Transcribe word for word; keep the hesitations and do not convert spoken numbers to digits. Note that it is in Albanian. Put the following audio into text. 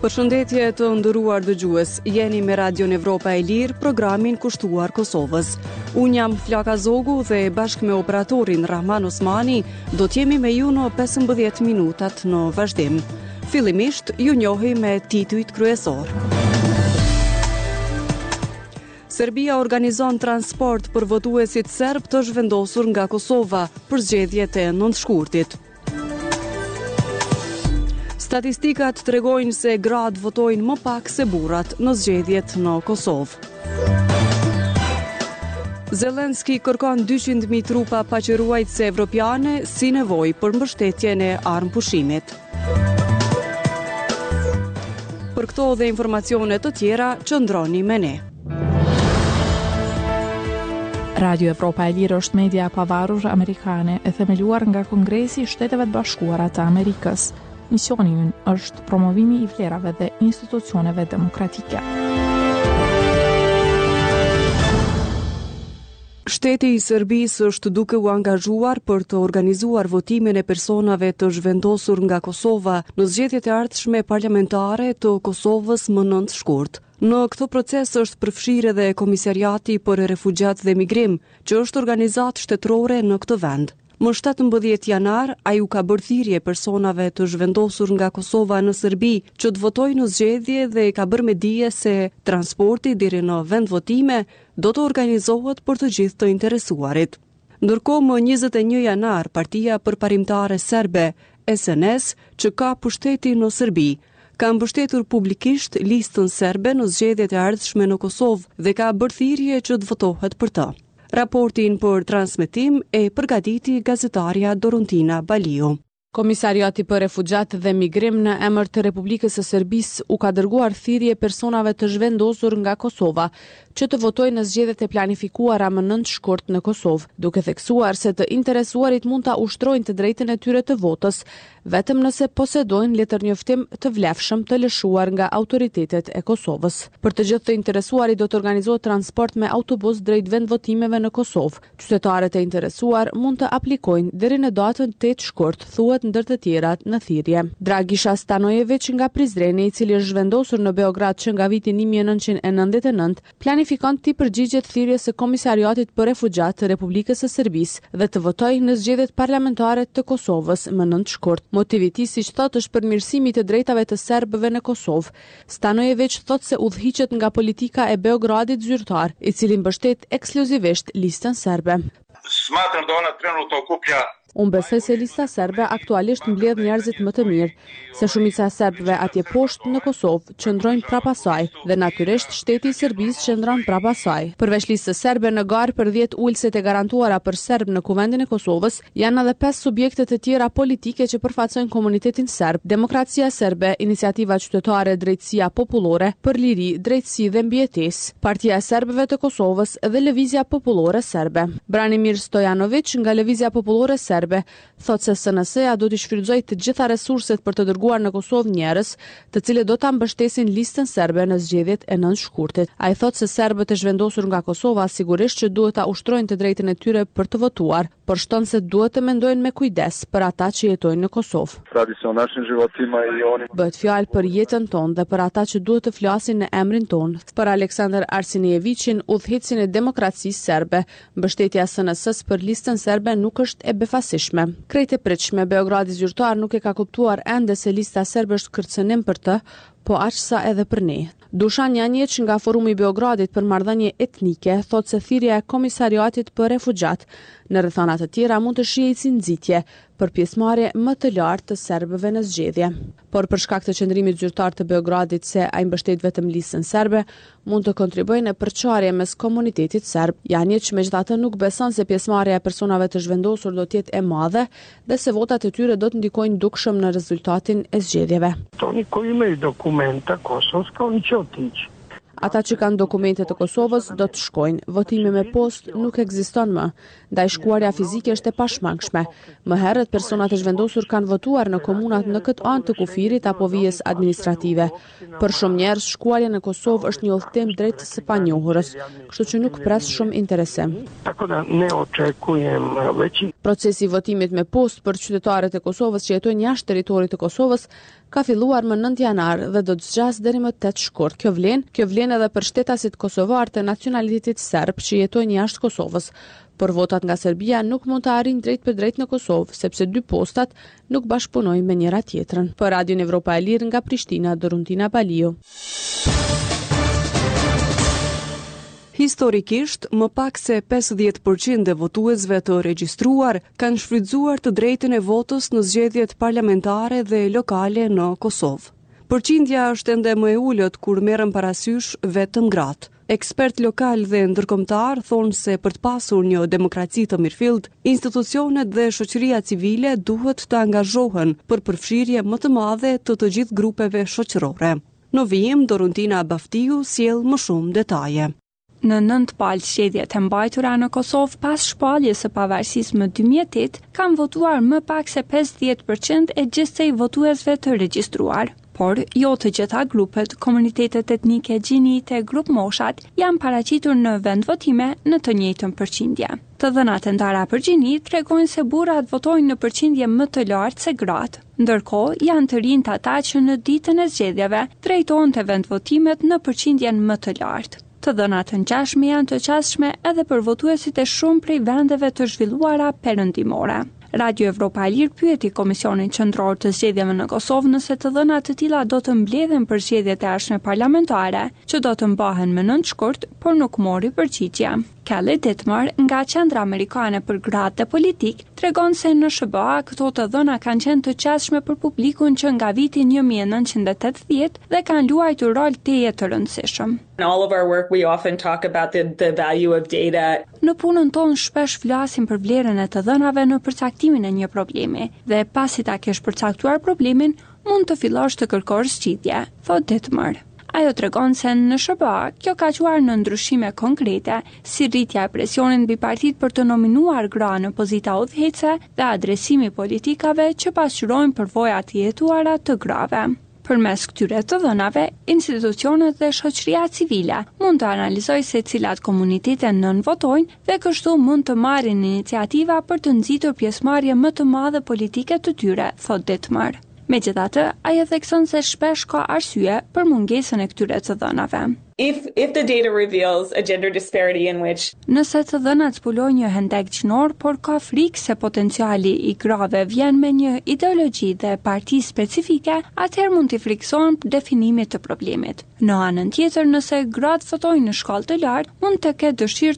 Përshëndetje të nderuar dëgjues, jeni me Radion Evropa e Lirë, programin kushtuar Kosovës. Unë jam Flaka Zogu dhe bashkë me operatorin Rahman Osmani do t'jemi me ju në pesëmbëdhjetë minutat në vazhdim. Fillimisht ju njohi me titujt kryesor. Serbia organizon transport për votuesit serb të zhvendosur nga Kosova për zgjedhjet e nëntëshkurtit. Statistikat tregojnë se gratë votojnë më pak se burrat në zgjedhjet në Kosovë. Zelenski kërkon dyqind mijë trupa paqëruajtëse evropiane si nevojë për mbështetjen e armëpushimit. Për këto dhe informacione të tjera, qëndroni me ne. Radio Evropa e Lirë është media e pavarur amerikane e themeluar nga Kongresi i Shteteve të Bashkuara të Amerikës. Misioni ynë është promovimi i vlerave dhe institucioneve demokratike. Shteti i Serbisë është duke u angazhuar për të organizuar votimin e personave të zhvendosur nga Kosova në zgjedhjet e ardhshme parlamentare të Kosovës më nëntëshkurt. Në këtë proces është përfshirë edhe Komisariati për Refugjat dhe Migrim, që është organizatë shtetërore në këtë vend. Më shtatëmbëdhjetë janar, ai u ka bërë thirrje personave të zhvendosur nga Kosova në Serbi që të votojnë në zgjedhje dhe ka bërë me dije se transporti deri në vend votime do të organizohet për të gjithë të interesuarit. Ndërkohë, më njëzet e një janar, Partia Përparimtare Serbe, S N S, që ka pushteti në Serbi, ka mbështetur publikisht listën serbe në zgjedhjet e ardhshme në Kosovë dhe ka bërë thirrje që të votohet për të. Raportin për transmetim e përgatiti gazetarja Dorontina Baliu. Komisariati për Refugjat dhe Migrim në emër të Republikës së Serbisë u ka dërguar thirrje personave të zhvendosur nga Kosova që të votojnë në zgjedhjet e planifikuara më nëntëshkurt në Kosovë, duke theksuar se të interesuarit mund ta ushtrojnë të drejtën e tyre të votës, vetëm nëse posedojnë letërnjoftim të vlefshëm të lëshuar nga autoritetet e Kosovës. Për të gjithë të interesuarit do të organizohet transport me autobus drejt vendvotimeve në Kosovë. Qytetarët e interesuar mund të aplikojnë deri në datën tetë shkurt, thuhet ndër të tjerat në thirrje. Dragisha Stanojević nga Prizreni, i cili është zhvendosur në Beograd që nga viti një mijë e nëntëqind e nëntëdhjetë e nëntë, planifikon të përgjigjet thirrjes së Komisariatit për Refugjat të Republikës së Serbisë dhe të votojë në zgjedhjet parlamentare të Kosovës më nëntëshkurt. Motivi i tij, siç thotë, është përmirësimi të drejtave të serbëve në Kosovë. Stanojević thotë se udhëhiqet nga politika e Beogradit zyrtar, i cili mbështet ekskluzivisht listën serbe. Smatram da ona trenutno okuplja Unë besoj se lista serbe aktualisht mbledh njerëzit më të mirë, se shumica e serbëve atje poshtë në Kosovë qëndrojnë prapa saj dhe natyrisht shteti i Serbisë qëndron prapa saj. Përveç listës serbe në garë për dhjetë ulëset e garantuara për serb në Kuvendin e Kosovës, janë edhe pesë subjekte të tjera politike që përfaqësojnë komunitetin serb: Demokracia serbe, Iniciativa Qytetare Drejtësia Popullore për Liri, Drejtësi dhe Mbijetesë, Partia e Serbëve të Kosovës dhe Lëvizja Popullore Serbe. Branimir Stojanović nga Lëvizja Popullore Serbe thotë se S N S-ja do të shfrytëzojë të gjitha resurset për të dërguar në Kosovë njerëz, të cilët do ta mbështesin listën serbe në zgjedhjet e nëntëshkurtit. Ai thotë se serbët e zhvendosur nga Kosova sigurisht që duhet ta ushtrojnë të drejtën e tyre për të votuar, por shton se duhet të mendojnë me kujdes për ata që jetojnë në Kosovë. Bëhet fjalë për jetën tonë dhe për ata që duhet të flasin në emrin tonë. Për Aleksandar Arsinievićin, udhëheqësin e demokracisë serbe, mbështetja e S N S-s për listën serbe nuk është e befasuar. Krejt e pritshme, Beogradi zyrtar nuk e ka kuptuar ende se lista serbe është kërcënim për të, po aq sa edhe për ne. Dušan Janjić nga Forumi i Beogradit për marrëdhënie etnike thotë se thirrja e Komisariatit për Refugjat në rrethana të tjera mund të shihej si nxitje për pjesëmarrje më të lartë të serbëve në zgjedhje. Por për shkak të qëndrimit zyrtar të Beogradit se ai mbështet vetëm listën serbe, mund të kontribuojë në përçarje mes komunitetit serb. Janjić megjithatë nuk beson se pjesëmarrja e personave të zhvendosur do të jetë e madhe dhe se votat e tyre do të ndikojnë dukshëm në rezultatin e zgjedhjeve. Oni koji imaju dokumenta kosovska, oni će otići. Ata që kanë dokumente të Kosovës do të shkojnë. Votimi me postë nuk ekziston më, ndaj shkuarja fizike është e pashmangshme. Më herët personat e zhvendosur kanë votuar në komunat në këtë anë të kufirit apo vijës administrative. Për shumë njerëz, shkuarja në Kosovë është një udhëtim drejt së panjohurës, kështu që nuk pres shumë interesim. Veći... Procesi i votimit me postë për qytetarët e Kosovës që jetojnë jashtë territorit të Kosovës ka filluar më nëntë janar dhe do të zgjas deri më tetë shkurt. Kjo vlen, kjo vlen edhe për shtetasit kosovar të nacionalitetit serb që jetojnë jashtë Kosovës. Por votat nga Serbia nuk mund të arrijnë drejt për drejt në Kosovë, sepse dy postat nuk bashkëpunojnë me njëra tjetrën. Për Radion Evropa e Lirë nga Prishtina, Doruntina Balio. Historikisht, më pak se pesëdhjetë përqind e votuesve të regjistruar kanë shfrytzuar të drejtën e votës në zgjedhjet parlamentare dhe lokale në Kosovë. Përqindja është ende më e ulët kur merren parasysh vetëm gratë. Ekspert lokal dhe ndërkombëtar thonë se për të pasur një demokraci të mirëfillt, institucionet dhe shoqëria civile duhet të angazhohen për përfshirje më të madhe të të gjithë grupeve shoqërore. Në vijim, Doruntina Baftiu sjell më shumë detaje. Në nëntë palë zgjedhjet e mbajtura në Kosovë pas shpalljes së pavarësisë më dy mijë e tetë, kanë votuar më pak se pesëdhjetë përqind e gjithsej votuesve të regjistruar. Por jo të gjitha grupet, komunitetet etnike, gjinite, grup moshat janë paraqitur në vendvotime në të njëjtën përqindje. Të dhënat e ndara për gjinit tregojnë se burrat votojnë në përqindje më të lartë se gratë. Ndërkohë, janë të rinjtë ata që në ditën e zgjedhjeve drejtohen te vendvotimet në përqindjen më të lartë. Të dhënat të ngjashme janë të qasshme edhe për votuesit e shumë prej vendeve të zhvilluara perëndimore. Radio Evropa e Lirë pyeti Komisionin Qendror të Zgjedhjeve në Kosovë nëse të dhënat të tilla do të mbledhen për zgjedhjet e ardhshme parlamentare, që do të mbahen më nëntë shkurt, por nuk mori përgjigje. Kelly Dittmer nga Qendra Amerikane për Gratë dhe Politik tregon se në S B A këto të dhëna kanë qenë të qasshme për publikun që nga viti një mijë e nëntëqind e tetëdhjetë dhe kanë luajtur rol teje të rëndësishëm. In all of our work we often talk about the the value of data. Në punën tonë shpesh flasim për vlerën e të dhënave në përcaktimin e një problemi dhe pasi ta kesh përcaktuar problemin, mund të fillosh të kërkosh zgjidhje, thot Dittmer. Ajo tregon se në S B A kjo ka quar në ndryshime konkrete, si rritja e presionit mbi partitë për të nominuar gra në pozita udhëheqëse dhe adresimi i politikave që pasqyrojnë përvoja të jetuara të grave. Përmes këtyre të dhënave, institucionet dhe shoqëria civile mund të analizojë se cilat komunitete nënvotojnë dhe kështu mund të marrin iniciativa për të nxitur pjesëmarrje më të madhe politike të tyre, thot Dittmer. Megjithatë, ajo thekson se shpesh ka arsye për mungesën e këtyre të dhënave. If if the data reveals a gender disparity in which Nëse të dhënat zbulojnë një hendek gjinor, por ka frikë se potenciali i grave vjen me një ideologji dhe parti specifike, atëherë mund t'i frikësohen për definimit të problemit. Në anën tjetër, nëse gratë votojnë në shkallë të lartë, mund të ketë dëshirë